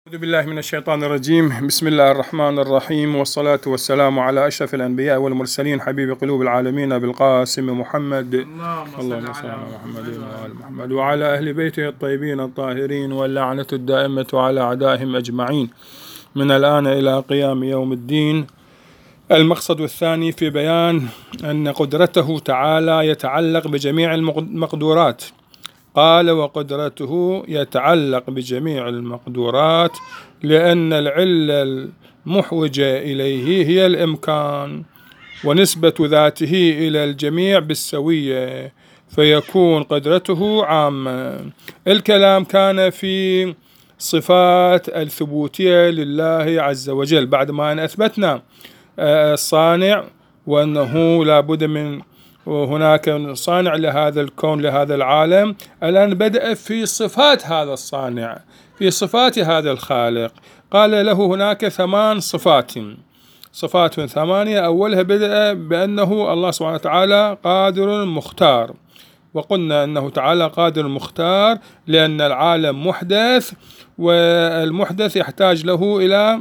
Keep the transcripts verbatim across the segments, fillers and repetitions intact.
أعوذ بالله من الشيطان الرجيم. بسم الله الرحمن الرحيم، والصلاة والسلام على أشرف الأنبياء والمرسلين حبيب قلوب العالمين بالقاسم محمد. اللهم صل على محمد وآل محمد وعلى أهل بيته الطيبين الطاهرين، واللعنة الدائمة على أعدائهم أجمعين من الآن إلى قيام يوم الدين. المقصد الثاني في بيان أن قدرته تعالى يتعلق بجميع المقدورات. قال: وقدرته يتعلق بجميع المقدورات لأن العلة المحوجة إليه هي الإمكان، ونسبة ذاته إلى الجميع بالسوية، فيكون قدرته عامة. الكلام كان في صفات الثبوتية لله عز وجل بعد ما أن أثبتنا الصانع وأنه لا بد من وهناك صانع لهذا الكون لهذا العالم. الآن بدأ في صفات هذا الصانع، في صفات هذا الخالق. قال له هناك ثمان صفات صفات ثمانية. أولها بدأ بأنه الله سبحانه وتعالى قادر مختار، وقلنا أنه تعالى قادر مختار لأن العالم محدث، والمحدث يحتاج له إلى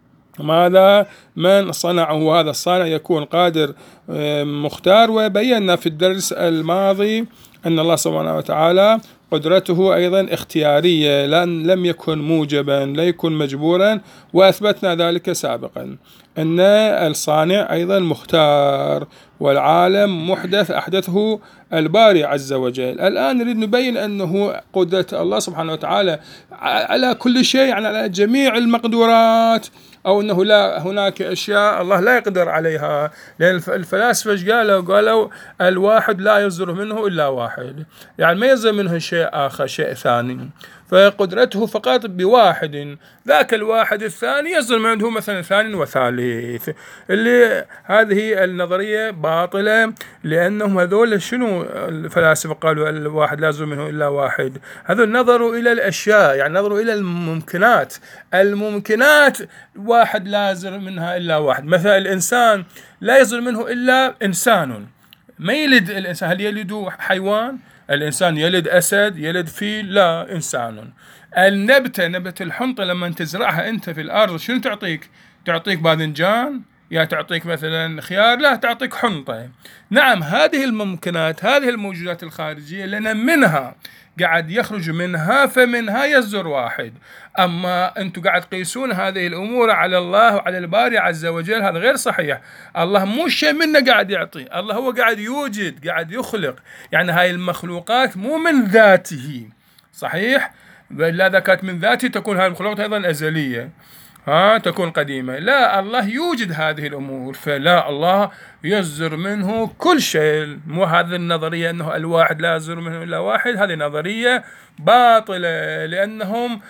ماذا؟ من صنعه. هذا الصانع يكون قادر مختار. وبينا في الدرس الماضي أن الله سبحانه وتعالى قدرته أيضا اختيارية، لأن لم يكن موجبا، لا يكون مجبورا، وأثبتنا ذلك سابقا أن الصانع أيضا مختار، والعالم محدث أحدثه الباري عز وجل. الآن نريد نبين أنه قدرة الله سبحانه وتعالى على كل شيء، يعني على جميع المقدورات، أو أنه لا هناك أشياء الله لا يقدر عليها. لأن الفلاسفة ايش قالوا؟ قالوا الواحد لا يصدر منه إلا واحد، يعني ما يصدر منه شيء آخر، شيء ثاني، فقدرته فقط بواحد. ذاك الواحد الثاني يصدر منه مثلا ثاني وثالث. اللي هذه النظرية باطلة، لأنهم هذول شنو الفلاسفة قالوا الواحد لا يصدر منه إلا واحد؟ هذول نظروا إلى الأشياء، يعني نظروا إلى الممكنات. الممكنات واحد لا يصدر منها إلا واحد. مثلا الإنسان لا يصدر منه إلا إنسان. ما يلد الإنسان، هل يلد حيوان؟ الإنسان يلد أسد، يلد فيل؟ لا، إنسان. النبتة، نبتة الحنطة لما تزرعها أنت في الأرض شنو تعطيك؟ تعطيك باذنجان، يا تعطيك مثلا خيار؟ لا، تعطيك حنطة. نعم، هذه الممكنات، هذه الموجودات الخارجية لأن منها قاعد يخرج منها، فمنها يصدر واحد. أما أنتم قاعد تقيسون هذه الأمور على الله وعلى الباري عز وجل، هذا غير صحيح. الله مو شيء منه قاعد يعطي، الله هو قاعد يوجد، قاعد يخلق. يعني هاي المخلوقات مو من ذاته، صحيح؟ لا، إذا كانت من ذاته تكون هذه المخلوقات أيضا أزلية، ها تكون قديمة. لا، الله يوجد هذه الأمور، فلا، الله يصدر منه كل شيء. مو هذه النظرية أنه الواحد لا يصدر منه إلا واحد، هذه نظرية باطلة، لأنهم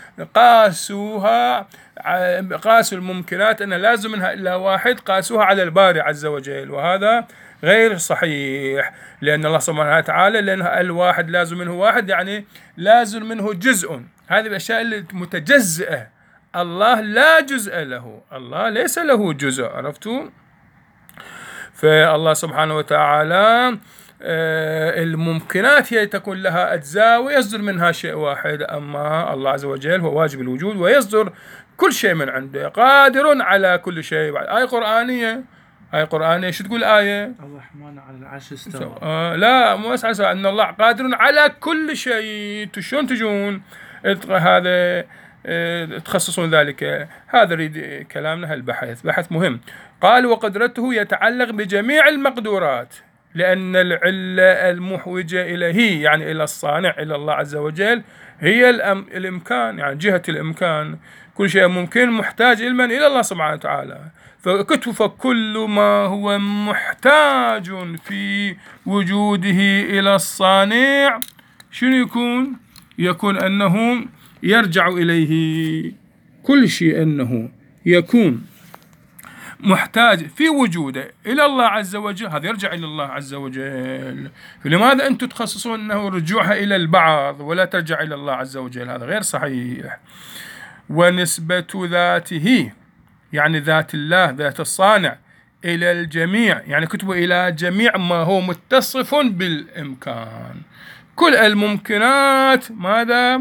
قاسوها قاسوا الممكنات أن لا يصدر منها إلا واحد، قاسوها على الباري عز وجل، وهذا غير صحيح. لأن الله سبحانه وتعالى لأن الواحد لازم منه واحد، يعني لازم منه جزء. هذه الأشياء المتجزئة، الله لا جزء له، الله ليس له جزء، عرفتوا؟ فالله سبحانه وتعالى الممكنات هي تكون لها أجزاء ويصدر منها شيء واحد. أما الله عز وجل هو واجب الوجود ويصدر كل شيء من عنده، قادر على كل شيء. آية قرآنية، آية قرآنية شو تقول آية؟ الرحمن على العرش استوى. آه لا، مو بس أن الله قادر على كل شيء. شلون تجون هذا تخصصون ذلك؟ هذا يريد كلامنا البحث، بحث مهم. قال: وقدرته يتعلق بجميع المقدورات لأن العلة المحوجة إليه، يعني إلى الصانع، إلى الله عز وجل، هي الإمكان، يعني جهة الإمكان. كل شيء ممكن محتاج علما إلى الله سبحانه وتعالى. فكتب فكل ما هو محتاج في وجوده إلى الصانع شنو يكون؟ يكون أنه يرجع إليه. كل شيء أنه يكون محتاج في وجوده إلى الله عز وجل، هذا يرجع إلى الله عز وجل. فلماذا أنتم تخصصون أنه رجوعها إلى البعض ولا ترجع إلى الله عز وجل؟ هذا غير صحيح. ونسبة ذاته، يعني ذات الله، ذات الصانع، إلى الجميع، يعني كتبه إلى جميع ما هو متصف بالإمكان. كل الممكنات ماذا؟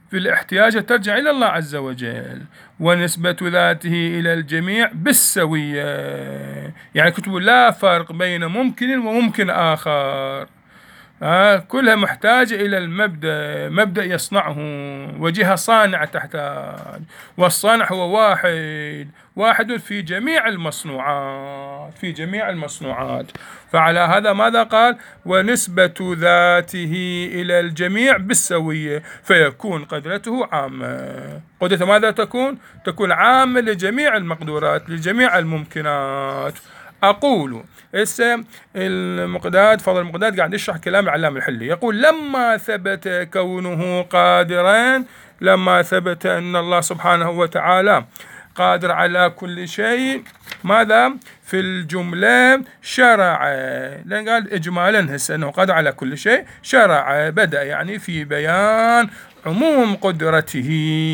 في الاحتياج ترجع إلى الله عز وجل. ونسبة ذاته إلى الجميع بالسوية، يعني كتب لا فرق بين ممكن وممكن آخر، آه كلها محتاجة إلى المبدأ، مبدأ يصنعه، وجهة صانعة تحتاج، والصانع هو واحد، واحد في جميع المصنوعات، في جميع المصنوعات. فعلى هذا ماذا قال؟ ونسبة ذاته إلى الجميع بالسوية، فيكون قدرته عامة. قدرته ماذا تكون؟ تكون عامة لجميع المقدورات، لجميع الممكنات. أقول هسه المقداد، فضل المقداد قاعد يشرح كلام العلامة الحلي، يقول لما ثبت كونه قادرا، لما ثبت أن الله سبحانه وتعالى قادر على كل شيء، ماذا؟ في الجملة شرع، لأن قال إجمالا هسه أنه قادر على كل شيء، شرع بدأ يعني في بيان عموم قدرته،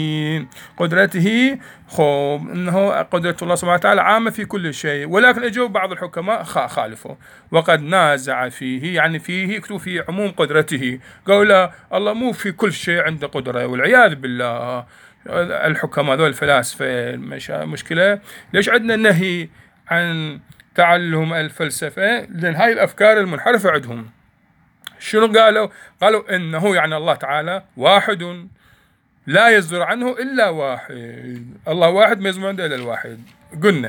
قدرته خوب إنه قدرة الله سبحانه وتعالى عامة في كل شيء. ولكن أجوا بعض الحكماء خالفوا وقد نازع فيه، يعني فيه يكتب في عموم قدرته، قالوا الله مو في كل شيء عنده قدرة، والعياذ بالله. الحكماء ذول الفلاسفة مشكلة. ليش عندنا نهي عن تعلم الفلسفة؟ لأن هاي الأفكار المنحرفة عندهم شنو قالوا؟ قالوا إنه يعني الله تعالى واحد لا يصدر عنه إلا واحد، الله واحد ما يصدر عنده إلا الواحد. قلنا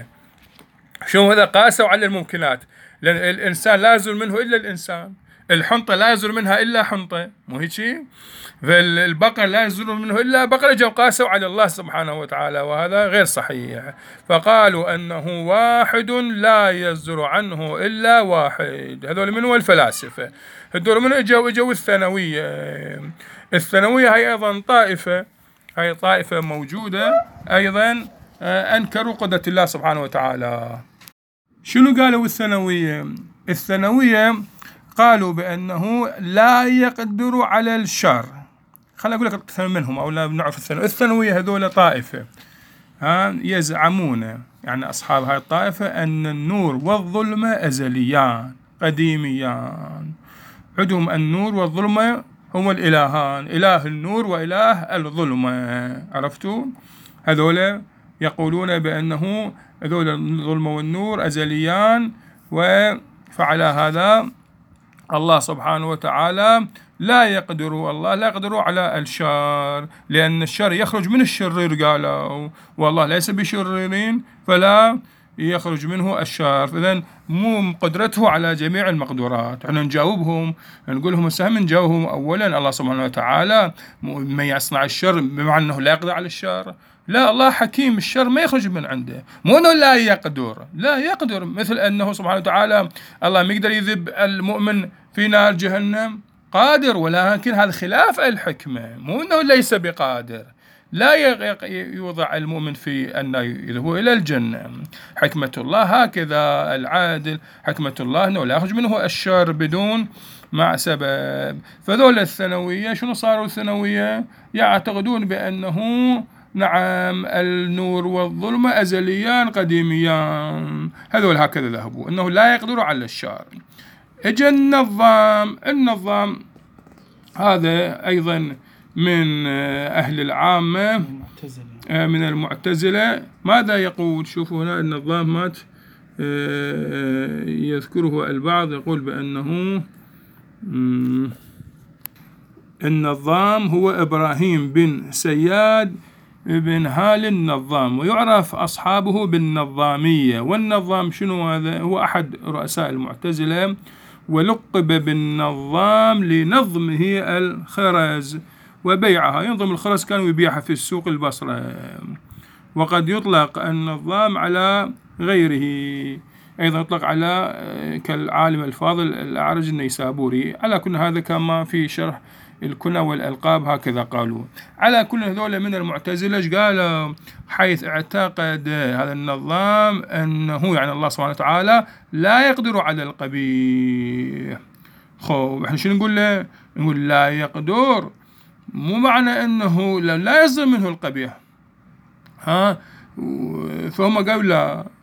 شنو هذا؟ قاسوا على الممكنات، لأن الإنسان لا يصدر منه إلا الإنسان، الحنطة لا يصدر منها إلا حنطة، مو هيك؟ فالبقر لا يصدر منه إلا بقر، جو قاسوا على الله سبحانه وتعالى، وهذا غير صحيح. فقالوا أنه واحد لا يصدر عنه إلا واحد. هذول من هو الفلاسفة، هذول من اجوا اجوا الثانوية. الثانوية هي أيضا طائفة، هي طائفة موجودة أيضا أنكروا قدرة الله سبحانه وتعالى. شنو قالوا الثانوية؟ الثانوية قالوا بأنه لا يقدر على الشر. خليني أقول لك منهم أو لا بنعرف الثانوية. الثانوية هذول طائفة ها يزعمون، يعني أصحاب هاي الطائفة، أن النور والظلمة أزليان قديميان. عندهم النور والظلمة هم الإلهان، إله النور وإله الظلمة، عرفتوا؟ هذول يقولون بأنه هذول الظلمة والنور أزليان. وفعلى هذا الله سبحانه وتعالى لا يقدر، الله لا يقدر على الشر، لأن الشر يخرج من الشرير قالوا، والله ليس بشريرين فلا يخرج منه الشر. إذن مو قدرته على جميع المقدورات. احنا نجاوبهم نقول لهم سهم نجاوبهم أولا الله سبحانه وتعالى ما يصنع الشر بمعنى أنه لا يقدر على الشر، لا، الله حكيم، الشر ما يخرج من عنده، مو أنه لا يقدر، لا يقدر. مثل أنه سبحانه وتعالى الله ما يقدر يذب المؤمن في نار جهنم، قادر، ولكن هذا خلاف الحكمة، مو أنه ليس بقادر، لا يوضع المؤمن في النار يذهب إلى الجنة. حكمة الله هكذا العادل، حكمة الله أنه لا يخرج منه الشر بدون مع سبب. فذول الثانوية شنو صاروا الثانوية؟ يعتقدون بأنه نعم النور والظلمة أزليان قديميان، هذول هكذا ذهبوا أنه لا يقدروا على الشر. اجى النظام، النظام هذا أيضا من أهل العامة من المعتزلة. ماذا يقول؟ شوفوا هنا النظام مات يذكره البعض، يقول بأنه النظام هو إبراهيم بن سياد بن هال النظام، ويعرف أصحابه بالنظامية. والنظام شنو هذا؟ هو أحد رؤساء المعتزلة، ولقب بالنظام لنظمه الخرز وبيعها، ينظم الخرز كانوا يبيعها في السوق البصرة. وقد يطلق النظام على غيره، أيضا يطلق على كالعالم الفاضل الأعرج النيسابوري. على كل هذا كما في شرح الكنى والألقاب هكذا قالوا. على كل هذول من المعتزلة قالوا حيث اعتقد هذا النظام أنه يعني الله سبحانه وتعالى لا يقدر على القبيح. خو احنا شنو نقول له؟ نقول لا يقدر مو معنى أنه لا يصدر منه القبيح، ها. فهم قالوا لا،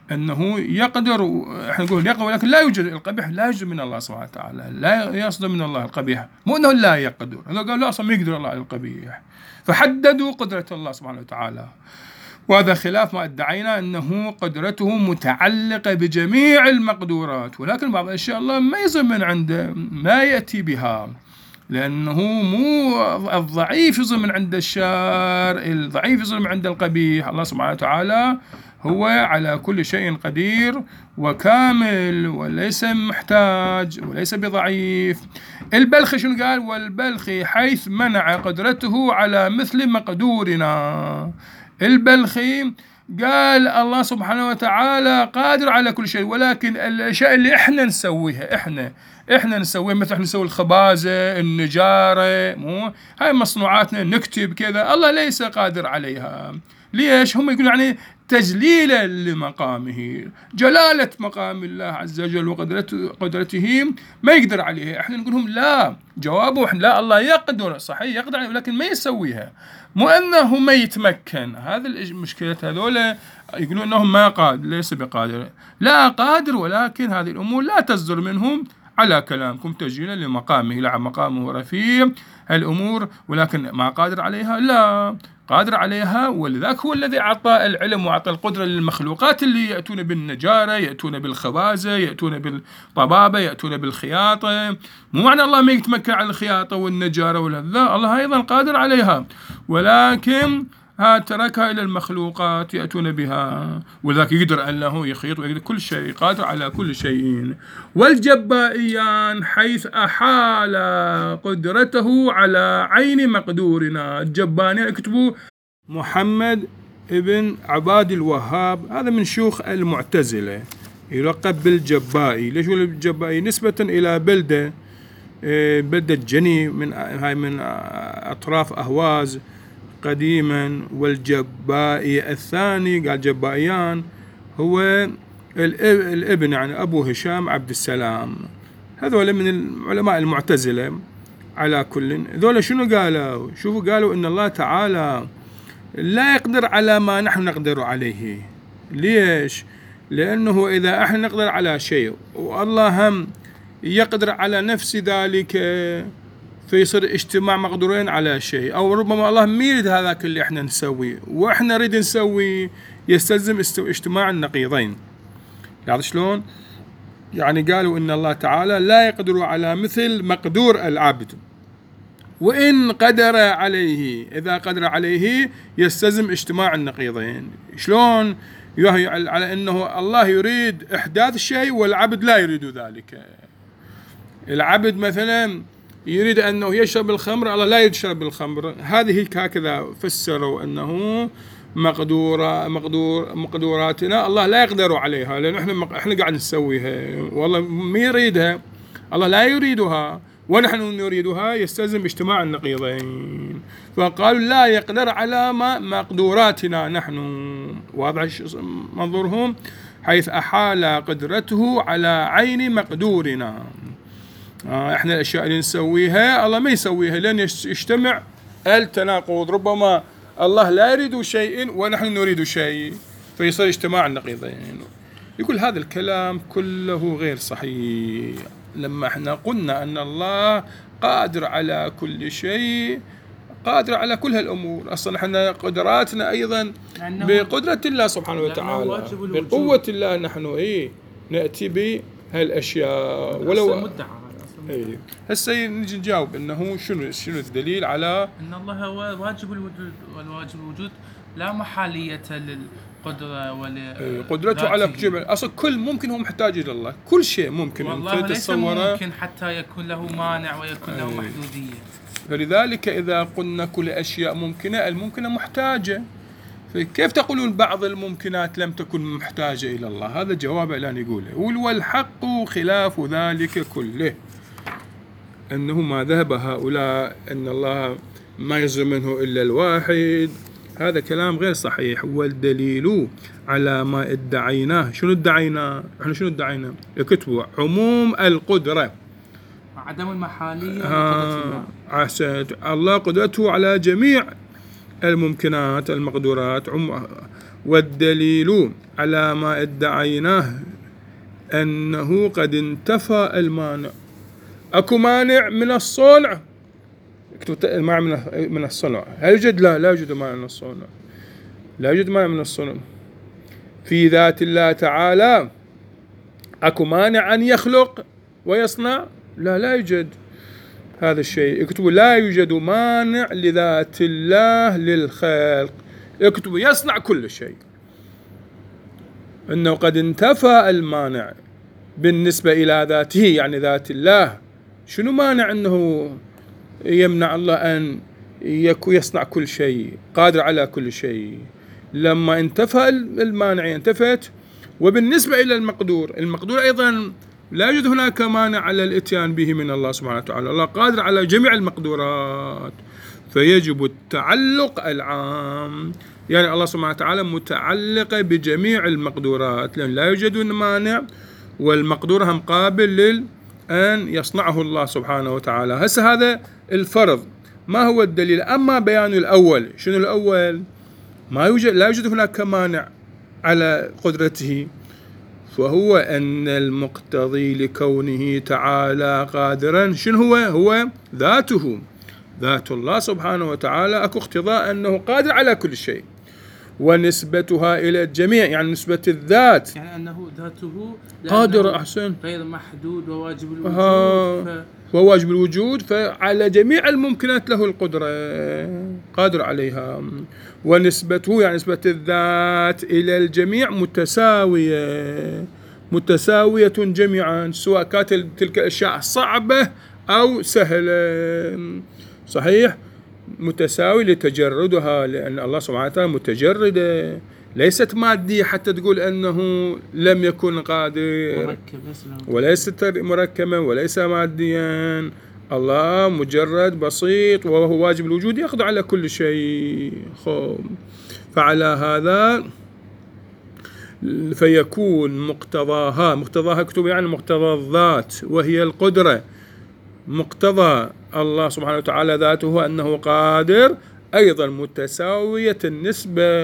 أنه يقدر، احنا نقول يقدر ولكن لا يوجد القبيح، لا يوجد من الله سبحانه وتعالى، لا يصدر من الله القبيح، مو أنه لا يقدر، هذا قال لا أصلا ما يقدر الله على القبيح، فحددوا قدرة الله سبحانه وتعالى، وهذا خلاف ما ادعينا أنه قدرته متعلقة بجميع المقدورات، ولكن بعض الأشياء الله ما يصدر من عنده، ما يأتي بها، لأنه مو الضعيف يصدر من عند الشار، الضعيف يصدر من عند القبيح، الله سبحانه وتعالى هو على كل شيء قدير وكامل وليس محتاج وليس بضعيف. البلخي شنو قال؟ والبلخي حيث منع قدرته على مثل مقدورنا. البلخي قال الله سبحانه وتعالى قادر على كل شيء، ولكن الأشياء اللي احنا نسويها احنا احنا نسويها، مثل احنا نسوي الخبازة، النجارة، مو هاي مصنوعاتنا، نكتب كذا، الله ليس قادر عليها. ليش؟ هم يقولون يعني تجليلا لمقامه، جلالة مقام الله عز وجل وقدرته قدرته ما يقدر عليها. احنا نقول لهم لا، جوابه احنا لا، الله يقدر، صحيح يقدر عليها ولكن ما يسويها، مو انه ما يتمكن. هذا المشكلة، هذول يقولون انه ما قادر، ليس بقادر، لا قادر، ولكن هذه الامور لا تصدر منهم على كلامكم تجليلا لمقامه، لا مقامه رفيع الامور، ولكن ما قادر عليها، لا قادر عليها. ولذلك هو الذي أعطى العلم وأعطى القدرة للمخلوقات اللي يأتون بالنجارة، يأتون بالخبازة، يأتون بالطبابة، يأتون بالخياطة. مو معنى الله ما يتمكن على الخياطة والنجارة والهذا، الله أيضا قادر عليها، ولكن تركها إلى المخلوقات يأتون بها، ولذلك يقدر أنه يخيط ويقدر كل شيء، قادر على كل شيء. والجبائيان حيث أحال قدرته على عين مقدورنا. الجبانين اكتبوا محمد ابن عباد الوهاب، هذا من شيوخ المعتزلة، يلقب بالجبائي. ليش هو الجبائي؟ نسبة إلى بلدة بلدة جني من هاي من أطراف أهواز قديما. والجبائي الثاني قال جبائيان هو الابن يعني أبو هشام عبد السلام، هذول من العلماء المعتزلة. على كل ذولا شنو قالوا؟ شوفوا قالوا إن الله تعالى لا يقدر على ما نحن نقدر عليه. ليش؟ لأنه إذا احنا نقدر على شيء والله هم يقدر على نفس ذلك، فيصير اجتماع مقدورين على شيء، أو ربما الله ما يريد هذاك اللي احنا نسويه واحنا نريد نسويه، يستلزم اجتماع النقيضين. يعني شلون؟ يعني قالوا إن الله تعالى لا يقدر على مثل مقدور العبد، وإن قدر عليه، إذا قدر عليه يستلزم اجتماع النقيضين. شلون؟ على أنه الله يريد إحداث الشيء والعبد لا يريد ذلك. العبد مثلا يريد أنه يشرب الخمر، الله لا يريد يشرب الخمر. هذه هكذا فسروا أنه مقدورة مقدور مقدوراتنا الله لا يقدر عليها، لأن إحنا إحنا قاعد نسويها والله ما يريدها، الله لا يريدها ونحن نريدها، يستلزم اجتماع النقيضين. فقالوا لا يقدر على ما مقدوراتنا نحن. واضح منظورهم؟ حيث أحال قدرته على عين مقدورنا. آه احنا الاشياء اللي نسويها الله ما يسويها، لان يجتمع التناقض، ربما الله لا يريد شيء ونحن نريد شيء، فيصير اجتماع النقيضين. يقول هذا الكلام كله غير صحيح. لما احنا قلنا ان الله قادر على كل شيء، قادر على كل هالامور، اصلا احنا قدراتنا ايضا بقدرة الله سبحانه وتعالى، بقوة الله نحن ايه ناتي بهالاشياء. ولو ايه هسه نجي نجاوب انه شنو شنو الدليل على ان الله هو واجب الوجود، والواجب الوجود لا محالية للقدرة ولا ايه قدرته على جميع، اصلا كل ممكن هو محتاج الى الله، كل شيء ممكن والله ليس ممكن حتى يكون له مانع ويكون له ايه محدودية. فلذلك اذا قلنا كل اشياء ممكنة، الممكنة محتاجة، فكيف تقولون بعض الممكنات لم تكن محتاجة الى الله؟ هذا جواب الان يقوله. والحق خلاف ذلك كله، أنه ما ذهب هؤلاء أن الله ما يصدر منه إلا الواحد، هذا كلام غير صحيح. والدليل على ما ادعيناه، شنو ادعينا؟ احنا شنو ادعينا؟ يكتبوا عموم القدرة، عدم المحالية لقدرة الله. عسد الله قدرته على جميع الممكنات المقدورات. والدليل على ما ادعيناه أنه قد انتفى المانع. أكو مانع من الصنع، المانع من الصنع هل يوجد؟ لا، لا يوجد مانع من الصنع، لا يوجد مانع من الصنع. في ذات الله تعالى أكو مانع أن يخلق ويصنع؟ لا، لا يوجد هذا الشيء. اكتبوا لا يوجد مانع لذات الله للخلق. اكتبوا يصنع كل شيء. إنه قد انتفى المانع بالنسبة إلى ذاته، يعني ذات الله. شنو مانع أنه يمنع الله أن يصنع كل شيء؟ قادر على كل شيء. لما انتفى المانع انتفت. وبالنسبة إلى المقدور، المقدور أيضا لا يوجد هناك مانع على الإتيان به من الله سبحانه وتعالى. الله قادر على جميع المقدورات، فيجب التعلق العام. يعني الله سبحانه وتعالى متعلق بجميع المقدورات، لأن لا يوجد مانع، والمقدور هم قابل لل أن يصنعه الله سبحانه وتعالى. هسه هذا الفرض. ما هو الدليل؟ أما بيان الأول، شنو الأول؟ ما يوجد، لا يوجد هناك مانع على قدرته، فهو أن المقتضي لكونه تعالى قادرا شنو هو؟ هو ذاته، ذات الله سبحانه وتعالى. أكو اقتضاء أنه قادر على كل شيء، ونسبتها إلى الجميع، يعني نسبة الذات، يعني أنه ذاته قادر. أحسن، غير محدود وواجب الوجود. ف... وهو واجب الوجود، فعلى جميع الممكنات له القدرة، قادر عليها. ونسبته يعني نسبة الذات إلى الجميع متساوية، متساوية جميعا، سواء كانت تلك الأشياء صعبة أو سهلة. صحيح، متساوي لتجردها، لأن الله سبحانه وتعالى متجردة، ليست مادية حتى تقول أنه لم يكن قادر، وليست مركبة وليس ماديا. الله مجرد بسيط، وهو واجب الوجود، يقضي على كل شيء. فعلى هذا فيكون مقتضاها، مقتضاها اكتب يعني مقتضى الذات وهي القدرة. مقتضى الله سبحانه وتعالى ذاته أنه قادر، أيضا متساوية النسبة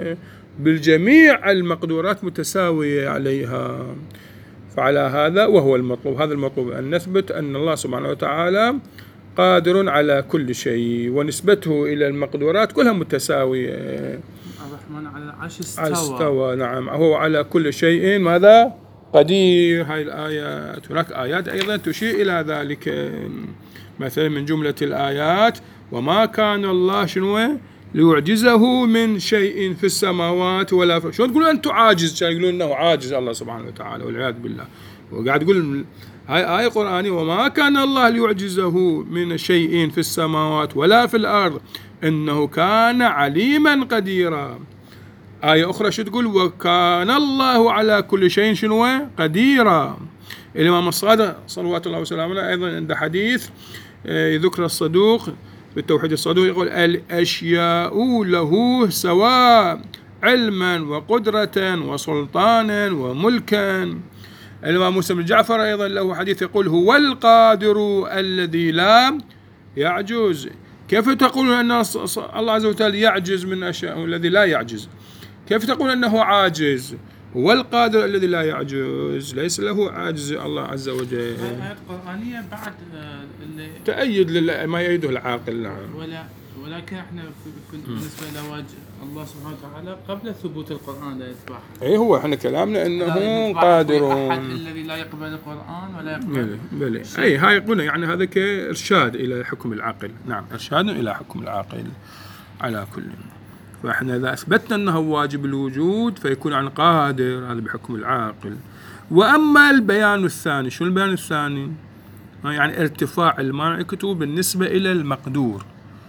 بالجميع المقدورات، متساوية عليها. فعلى هذا وهو المطلوب، هذا المطلوب، أن نثبت أن الله سبحانه وتعالى قادر على كل شيء، ونسبته إلى المقدورات كلها متساوية. الرحمن على العرش استوى. استوى، نعم، هو على كل شيء ماذا؟ قدير. هاي الآيات. هناك آيات أيضا تشير إلى ذلك، مثلا من جملة الآيات: وما كان الله شنو ليعجزه من شيء في السماوات ولا في. شو تقولون أنتم عاجز؟ كانوا يقولون أنه عاجز الله سبحانه وتعالى والعياذ بالله. وقاعد يقول هاي آية قرآنية: وما كان الله ليعجزه من شيء في السماوات ولا في الأرض إنه كان عليما قديرا. آية أخرى شو تقول؟ وكان الله على كل شيء شنو قديرا. الإمام الصادق صلوات الله وسلامه عليه أيضا عند حديث يذكر الصدوق بالتوحيد الصدوق، يقول: الأشياء له سواء علما وقدرة وسلطانا وملكا. الإمام موسى بن جعفر أيضا له حديث يقول: هو القادر الذي لا يعجز. كيف تقولون أن الله عز وجل يعجز من أشياء الذي لا يعجز؟ كيف تقول أنه عاجز؟ هو القادر الذي لا يعجز، ليس له عاجز الله عز وجل. آيات قرآنية بعد اللي تأيد ما يأيده العاقل. نعم. ولا ولكن احنا في بالنسبة لواجه الله سبحانه وتعالى قبل ثبوت القرآن لا يتبعها. اي هو احنا كلامنا انه قادر. أحد الذي لا يقبل القرآن ولا يقبل. بلي اي هاي قلنا يعني هذا كإرشاد إلى حكم العقل. نعم، إرشاد إلى حكم العقل على كل. فاحنا إذا أثبتنا أنه واجب الوجود فيكون عن قادر، هذا بحكم العاقل. وأما البيان الثاني، شو البيان الثاني؟ يعني ارتفاع المانع كتب بالنسبة إلى المقدور.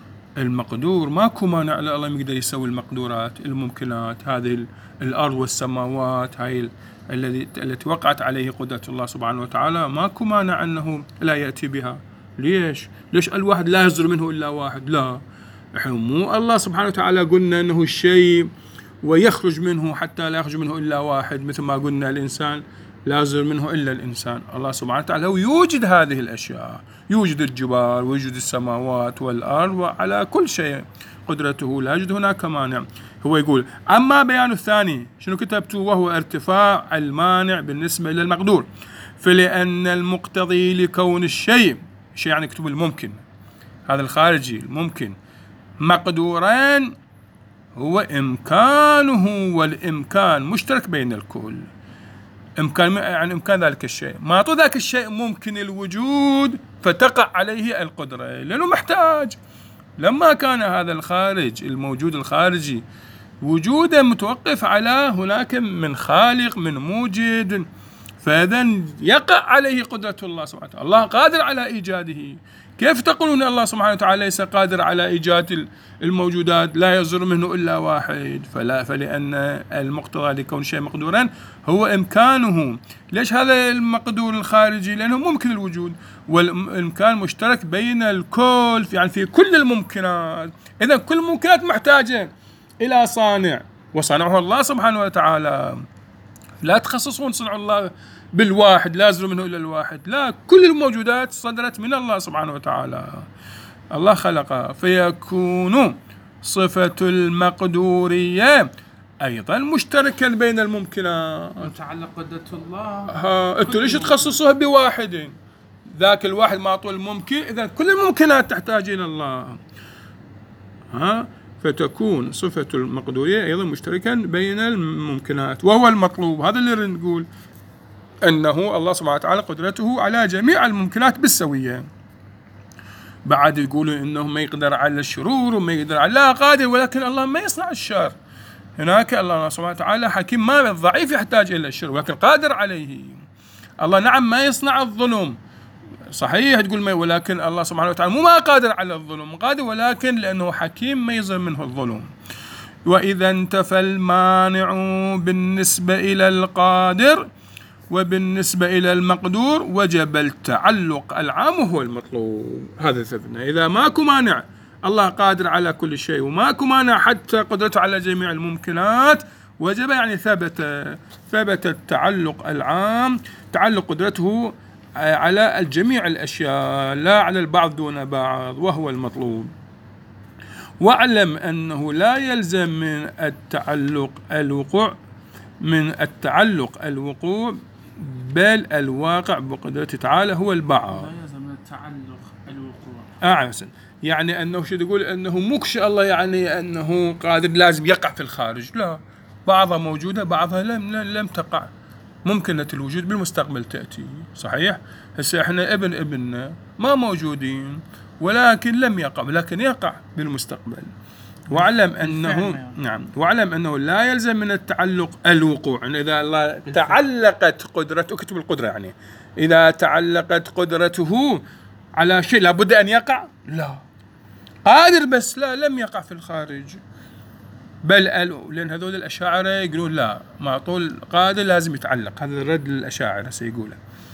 المقدور ماكو مانع، الله يقدر يسوي المقدورات الممكنات، هذه الأرض والسماوات هاي الذي التي وقعت عليه قدرة الله سبحانه وتعالى، ماكو مانع أنه لا يأتي بها. ليش؟ ليش الواحد لا يصدر منه إلا واحد؟ لا، إحنا مو الله سبحانه وتعالى قلنا أنه الشيء ويخرج منه حتى لا يخرج منه إلا واحد، مثل ما قلنا الإنسان لا يصدر منه إلا الإنسان. الله سبحانه وتعالى هو يوجد هذه الأشياء، يوجد الجبال ويوجد السماوات والأرض وعلى كل شيء قدرته، لا يوجد هناك مانع. هو يقول أما بيان الثاني شنو كتبته، وهو ارتفاع المانع بالنسبة إلى المقدور، فلأن المقتضي لكون الشيء، شيء يعني يكتب الممكن، هذا الخارجي الممكن، مقدورين هو إمكانه، والإمكان مشترك بين الكل. إمكان يعني إمكان ذلك الشيء، ما طول ذاك الشيء ممكن الوجود فتقع عليه القدرة لأنه محتاج. لما كان هذا الخارج الموجود الخارجي وجوده متوقف على هناك من خالق من موجد، فإذا يقع عليه قدرة الله سبحانه وتعالى. الله قادر على إيجاده، كيف تقولون الله سبحانه وتعالى ليس قادر على إيجاد الموجودات، لا يصدر منه إلا واحد؟ فلا، فلأن المقتضى لكون شيء مقدورا هو إمكانه. ليش هذا المقدور الخارجي؟ لأنه ممكن الوجود، والإمكان مشترك بين الكل، يعني في كل الممكنات. إذا كل الممكنات محتاجة إلى صانع، وصنعه الله سبحانه وتعالى. لا تخصصون صنع الله بالواحد، لا يصدر منه إلا الواحد، لا، كل الموجودات صدرت من الله سبحانه وتعالى. الله خلقها، فيكون صفة المقدورية أيضا مشتركا بين الممكنات. متعلق قدرة الله. ها أنتوا ليش تخصصوها بواحد؟ ذاك الواحد معطول الممكن، إذا كل الممكنات تحتاج إلى الله. ها فتكون صفة المقدورية أيضا مشتركا بين الممكنات، وهو المطلوب. هذا اللي نقول أنه الله سبحانه وتعالى قدرته على جميع الممكنات بالسوية. بعد يقولوا أنه ما يقدر على الشرور وما يقدر على، لا، قادر، ولكن الله ما يصنع الشر. هناك الله سبحانه وتعالى حكيم، ما الضعيف يحتاج إلى الشر ولكن قادر عليه. الله نعم ما يصنع الظلم، صحيح تقول ما، ولكن الله سبحانه وتعالى مو ما قادر على الظلم، قادر، ولكن لأنه حكيم ما يصدر منه الظلم. وإذا انتفى المانع بالنسبة إلى القادر وبالنسبة إلى المقدور وجب التعلق العام وهو المطلوب. هذا ثبتنا، إذا ماكو مانع، الله قادر على كل شيء وماكو مانع حتى قدرته على جميع الممكنات، وجب يعني ثبت ثبت التعلق العام، تعلق قدرته على الجميع الأشياء لا على البعض دون بعض، وهو المطلوب. واعلم أنه لا يلزم من التعلق الوقوع من التعلق الوقوع بل الواقع بقدرته تعالى هو البعض. لا يلزم من التعلق الوقوع. أحسن، يعني أنه شو تقول، أنه مو شاء الله يعني أنه قادر لازم يقع في الخارج، لا، بعضها موجودة بعضها لم لم تقع، ممكنة الوجود بالمستقبل تأتي. صحيح، هسه احنا ابن ابننا ما موجودين ولكن لم يقع، لكن يقع بالمستقبل. واعلم أنه نعم واعلم أنه لا يلزم من التعلق الوقوع، يعني إذا الله تعلقت قدرته، اكتب القدرة، يعني إذا تعلقت قدرته على شيء لابد أن يقع، لا، قادر بس لا، لم يقع في الخارج. بل لأن هذول الأشاعرة يقولون لا، ما طول قادر لازم يتعلق، هذا الرد للأشاعرة سيقوله.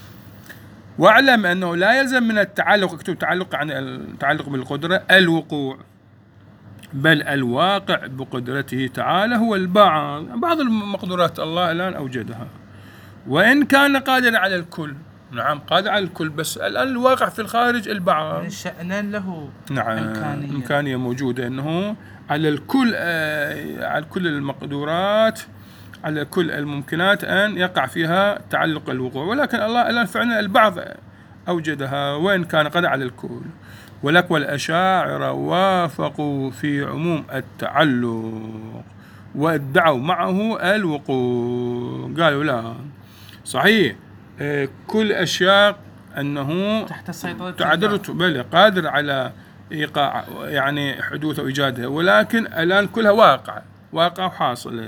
واعلم أنه لا يلزم من التعلق، اكتب تعلق عن التعلق بالقدرة الوقوع، بل الواقع بقدرته تعالى هو البعض. بعض المقدورات الله الآن أوجدها، وإن كان قادر على الكل، نعم قادر على الكل، بس الآن الواقع في الخارج البعض. يعني شأنان له نعم إمكانية. إمكانية موجودة أنه على الكل، آه على كل المقدورات، على كل الممكنات أن يقع فيها تعلق الوقوع، ولكن الله الآن فعلا البعض أوجدها وإن كان قادر على الكل. ولك والأشاعرة وافقوا في عموم التعلق وادعوا معه الوقوع، قالوا لا، صحيح آه كل أشياء أنه تحت سيطرة تعذرته، بل قادر على إيقاع يعني حدوث وإيجادها، ولكن الآن كلها واقع واقع وحاصل.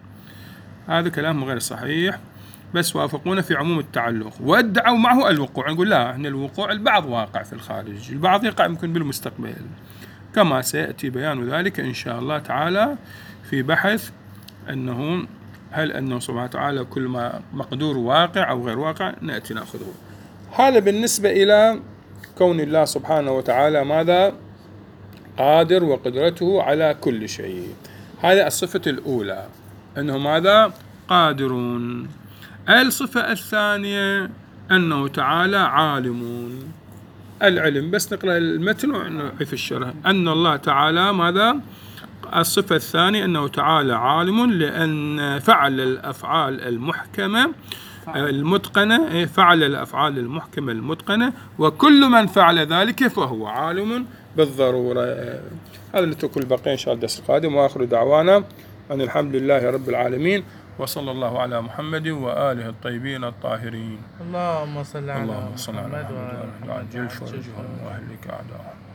هذا كلام غير صحيح، بس وافقونا في عموم التعلق وادعوا معه الوقوع. نقول لا، إن الوقوع البعض واقع في الخارج، البعض يقع يمكن بالمستقبل، كما سيأتي بيان ذلك إن شاء الله تعالى في بحث أنه هل أنه سبحانه وتعالى كل ما مقدور واقع أو غير واقع نأتي نأخذه. هذا بالنسبة إلى كون الله سبحانه وتعالى ماذا؟ قادر وقدرته على كل شيء. هذه الصفة الأولى، أنه ماذا؟ قادرون. الصفة الثانية أنه تعالى عالم. العلم بس نقرأ المتن ونعرف الشرح. أن الله تعالى ماذا؟ الصفة الثانية أنه تعالى عالم، لأن فعل الأفعال المحكمة المتقنة، فعل الأفعال المحكمة المتقنة، وكل من فعل ذلك فهو عالم بالضرورة. هذا اللي تكون البقية إن شاء الله الدرس القادم. وآخر دعوانا أن الحمد لله رب العالمين، وصلى الله على محمد وآله الطيبين الطاهرين. اللهم صل على اللهم صل على محمد محمد وآل وعجل محمد فرجهم وأهلك أعداءهم.